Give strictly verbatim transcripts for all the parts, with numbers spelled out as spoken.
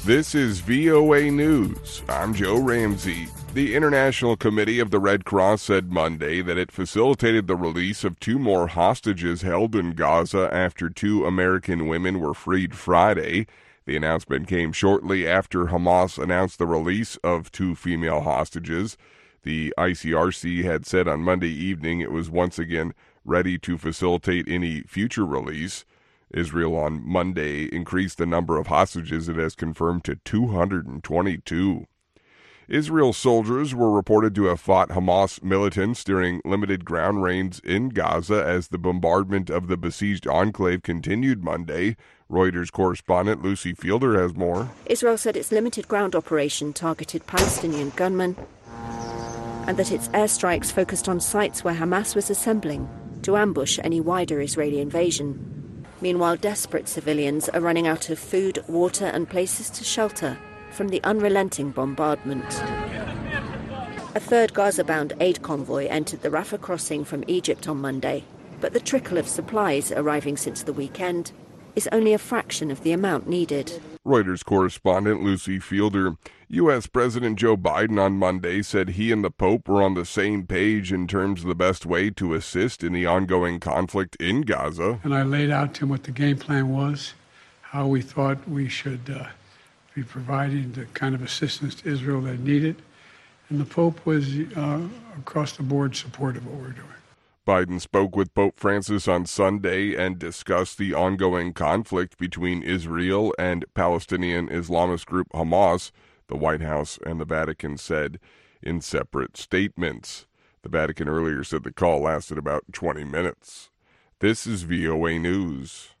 This is V O A News. I'm Joe Ramsey. The International Committee of the Red Cross said Monday that it facilitated the release of two more hostages held in Gaza after two American women were freed Friday. The announcement came shortly after Hamas announced the release of two female hostages. The I C R C had said on Monday evening it was once again ready to facilitate any future release. Israel on Monday increased the number of hostages it has confirmed to two hundred twenty-two. Israel soldiers were reported to have fought Hamas militants during limited ground raids in Gaza as the bombardment of the besieged enclave continued Monday. Reuters correspondent Lucy Fielder has more. Israel said its limited ground operation targeted Palestinian gunmen and that its airstrikes focused on sites where Hamas was assembling to ambush any wider Israeli invasion. Meanwhile, desperate civilians are running out of food, water, and places to shelter from the unrelenting bombardment. A third Gaza-bound aid convoy entered the Rafah crossing from Egypt on Monday, but the trickle of supplies arriving since the weekend is only a fraction of the amount needed. Reuters correspondent Lucy Fielder. U S. President Joe Biden on Monday said he and the Pope were on the same page in terms of the best way to assist in the ongoing conflict in Gaza. And I laid out to him what the game plan was, how we thought we should uh, be providing the kind of assistance to Israel that needed. And the Pope was uh, across the board supportive of what we're doing. Biden spoke with Pope Francis on Sunday and discussed the ongoing conflict between Israel and Palestinian Islamist group Hamas, the White House and the Vatican said in separate statements. The Vatican earlier said the call lasted about twenty minutes. This is V O A News.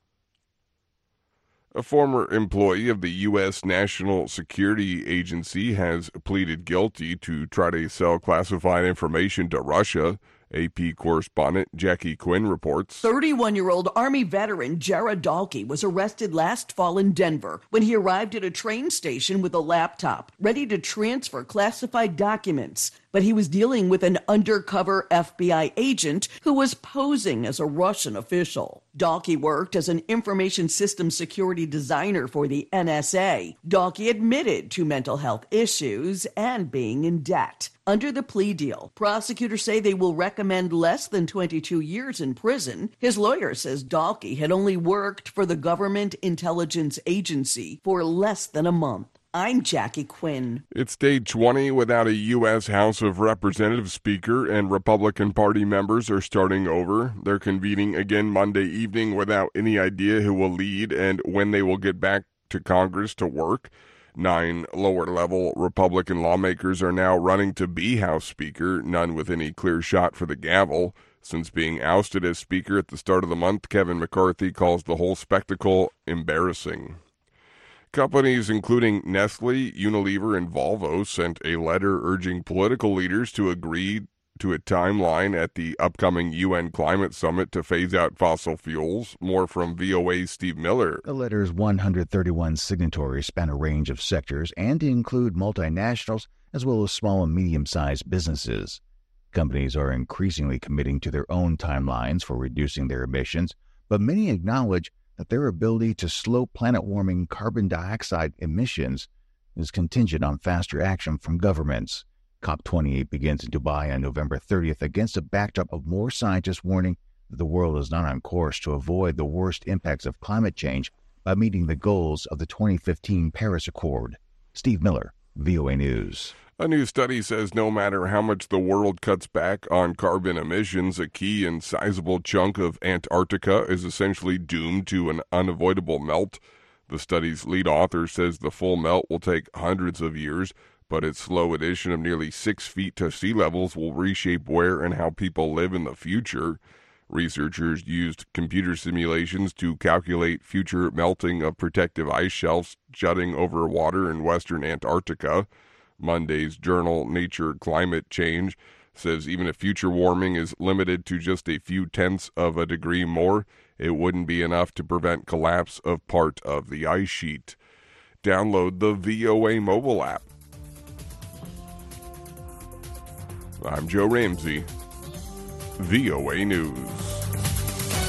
A former employee of the U S. National Security Agency has pleaded guilty to try to sell classified information to Russia. A P correspondent Jackie Quinn reports. thirty-one-year-old Army veteran Jared Dahlke was arrested last fall in Denver when he arrived at a train station with a laptop, ready to transfer classified documents. But he was dealing with an undercover F B I agent who was posing as a Russian official. Dahlke worked as an information system security designer for the N S A. Dahlke admitted to mental health issues and being in debt. Under the plea deal, prosecutors say they will recommend less than twenty-two years in prison. His lawyer says Dahlke had only worked for the Government Intelligence Agency for less than a month. I'm Jackie Quinn. It's day twenty without a U S. House of Representatives Speaker, and Republican Party members are starting over. They're convening again Monday evening without any idea who will lead and when they will get back to Congress to work. Nine lower-level Republican lawmakers are now running to be House Speaker, none with any clear shot for the gavel. Since being ousted as Speaker at the start of the month, Kevin McCarthy calls the whole spectacle embarrassing. Companies including Nestle, Unilever, and Volvo sent a letter urging political leaders to agree to a timeline at the upcoming U N Climate Summit to phase out fossil fuels. More from V O A's Steve Miller. The letter's one hundred thirty-one signatories span a range of sectors and include multinationals as well as small and medium-sized businesses. Companies are increasingly committing to their own timelines for reducing their emissions, but many acknowledge that their ability to slow planet-warming carbon dioxide emissions is contingent on faster action from governments. COP twenty-eight begins in Dubai on November thirtieth against a backdrop of more scientists warning that the world is not on course to avoid the worst impacts of climate change by meeting the goals of the twenty fifteen Paris Accord. Steve Miller, V O A News. A new study says no matter how much the world cuts back on carbon emissions, a key and sizable chunk of Antarctica is essentially doomed to an unavoidable melt. The study's lead author says the full melt will take hundreds of years, but its slow addition of nearly six feet to sea levels will reshape where and how people live in the future. Researchers used computer simulations to calculate future melting of protective ice shelves jutting over water in western Antarctica. Monday's journal Nature Climate Change says even if future warming is limited to just a few tenths of a degree more, it wouldn't be enough to prevent collapse of part of the ice sheet. Download the V O A mobile app. I'm Joe Ramsey, V O A News.